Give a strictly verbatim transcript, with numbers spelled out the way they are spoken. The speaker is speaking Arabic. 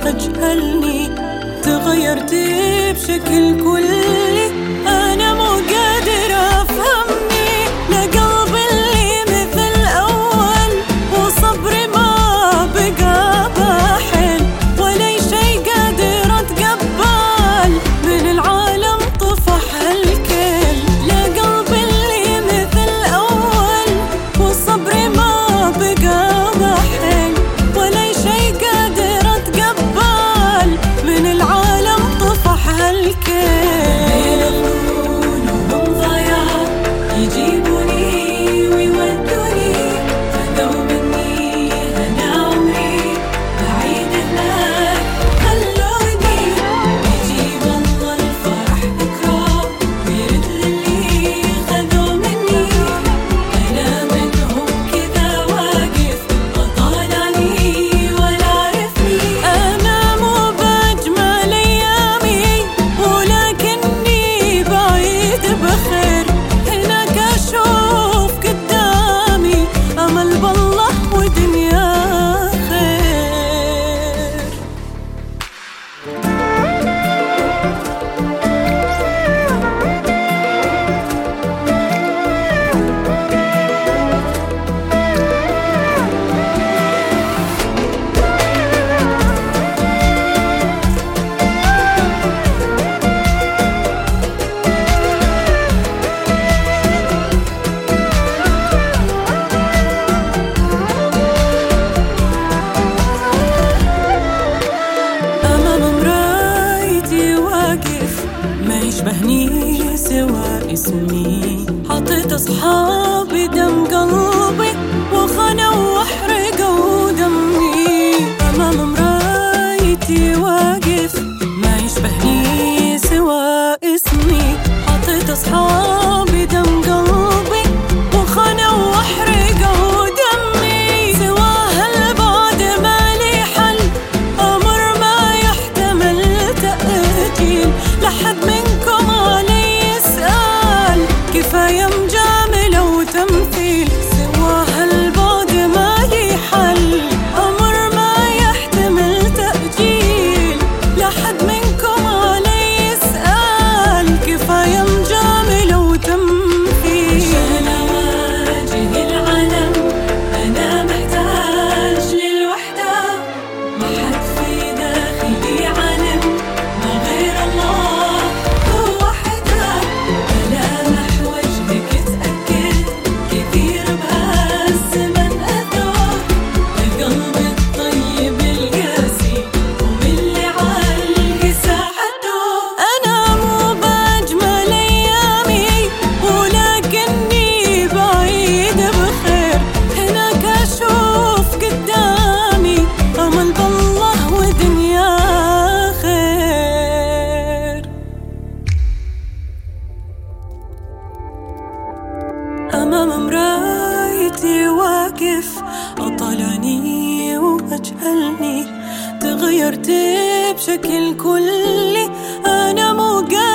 وأجهلني، تغيرت بشكل كلي، أنا مو قادر أفهمني. لا قلب اللي مثل أول، وصبري ما بقى بحل، ولا شي قادر أتقبل، من العالم طفح الكل. لا قلب اللي مثل أول، وصبري ما بقى بحل، ولا شي قادر أتقبل، من العالم طفح الكل. يشبهني سوى اسمي، حطيت أصحابي دم قلبي، وخنوا وحرقوا دمي. أمام مرايتي واقف، ما يشبهني سوى اسمي، حطيت أصحابي دم قلبي، وخنوا وحرقوا دمي. سواها البعد ما لي حل، أمر ما يحتمل تأجيل، لحد منكم علي يسأل، كفاية مجاملة وتمثيل. سواها البعد ما لي حل، أمر ما يحتمل تأجيل، لحد منكم علي يسأل، كفاية مجاملة وتمثيل. عشان أواجه العالم أنا محتاج للوحدة، ما حد في داخلي عالم، ما غير الله هو وحده. ملامح وجهك تأكد كثير بهالزمن أذوق، القلب الطيب القاسي ومن اللي عالقسى حده. أنا مو بأجمل أيامي، ولكني بعيد بخير، هناك أشوف قدامي أمل بالله ودنيا خير. أمام مرايتي واقف، أطلعني وأجهلني، تغيرت بشكل كلي، أنا مو قادر